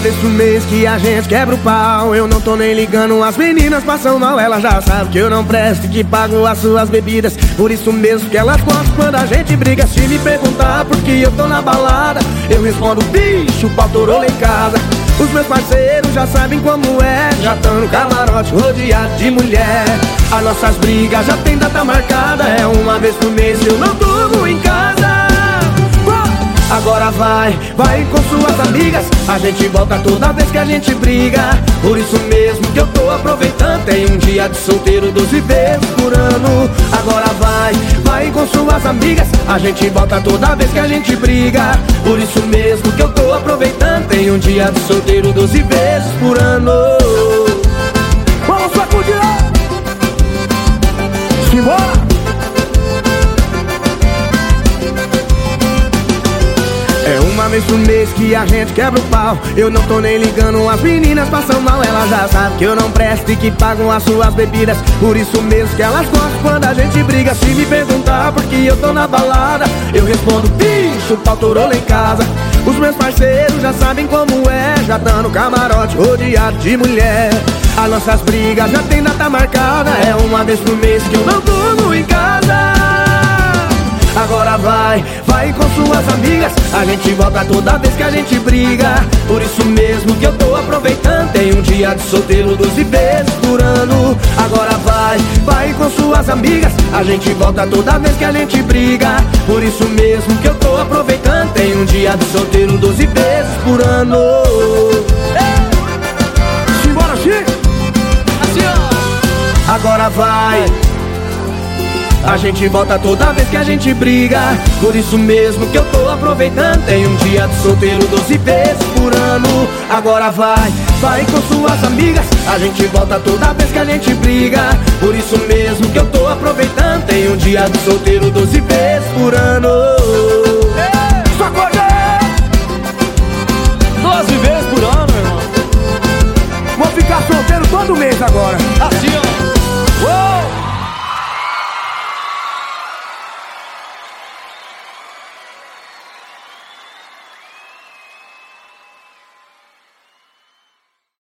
vez por mês que a gente quebra o pau. Eu não tô nem ligando, as meninas passam mal. Elas já sabem que eu não presto e que pago as suas bebidas. Por isso mesmo que elas gostam quando a gente briga. Se me perguntar por que eu tô na balada, eu respondo, bicho, o pau torou lá em casa. Os meus parceiros já sabem como é, já tão no camarote rodeado de mulher. As nossas brigas já tem data marcada, é uma vez por mês que eu não durmo em casa. Agora vai com suas amigas, a gente volta toda vez que a gente briga. Por isso mesmo que eu tô aproveitando, tem um dia de solteiro 12 vezes por ano. Agora vai com suas amigas, a gente volta toda vez que a gente briga. Por isso mesmo que eu tô aproveitando, tem um dia de solteiro 12 vezes por ano. Vamos sacudir! Simbora! É uma vez por mês que a gente quebra o pau. Eu não tô nem ligando, as meninas passam mal. Elas já sabem que eu não presto e que pagam as suas bebidas. Por isso mesmo que elas gostam quando a gente briga. Se me perguntar por que eu tô na balada, eu respondo, bicho, o pau torou lá em casa. Os meus parceiros já sabem como é, já tão no camarote rodeado de mulher. As nossas brigas já tem data marcada, é uma vez por mês que eu não durmo em casa. Agora vai com suas amigas, a gente volta toda vez que a gente briga. Por isso mesmo que eu tô aproveitando, tem um dia de solteiro 12 vezes por ano. Agora vai com suas amigas, a gente volta toda vez que a gente briga. Por isso mesmo que eu tô aproveitando, tem um dia de solteiro 12 vezes por ano. Simbora, Chico! Assim, ó. Agora a gente volta toda vez que a gente briga. Por isso mesmo que eu tô aproveitando, tem um dia de solteiro 12 vezes por ano. Agora vai com suas amigas, a gente volta toda vez que a gente briga. Por isso mesmo que eu tô aproveitando, tem um dia de solteiro 12 vezes